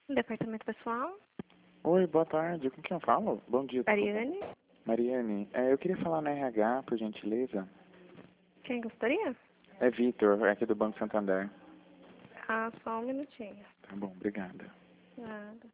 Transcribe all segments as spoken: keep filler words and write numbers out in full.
Departamento pessoal, Oi, boa tarde. Com quem eu falo? Bom dia. desculpa. Mariane. Mariane, é, eu queria falar na R H, por gentileza. Quem gostaria? É Vitor, é aqui do Banco Santander. Ah, só um minutinho. Tá bom, obrigada. Nada.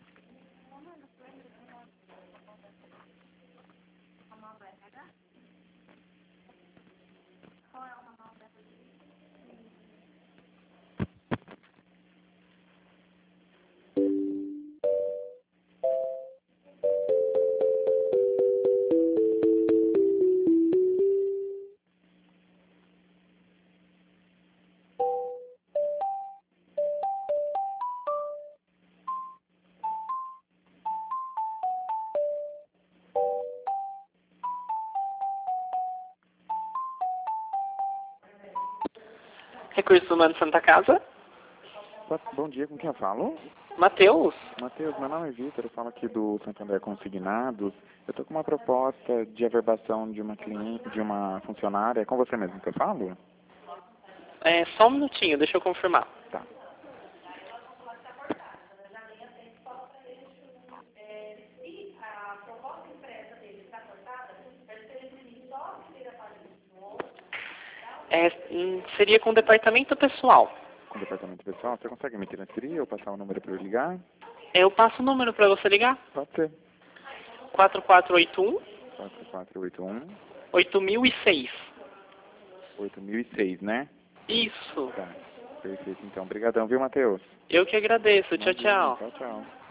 Recursos Humanos Santa Casa. Boa- Bom dia, com quem eu falo? Matheus. Matheus, meu nome é Vitor, eu falo aqui do Santander Consignados. Eu tô com uma proposta de averbação de uma cliente, de uma funcionária. É com você mesmo que eu falo? É, só um minutinho, deixa eu confirmar. Tá. É, hum, seria com o departamento pessoal. Com o departamento pessoal, você consegue me transferir ou passar o número para eu ligar? Eu passo o número para você ligar. Pode ser. quatro quatro oito um, quatro quatro oito um, oito mil e seis. oito mil e seis, né? Isso. Tá. Perfeito, então. Obrigadão, viu, Matheus? Eu que agradeço. Tchau, Imagina. tchau. Tchau, tchau.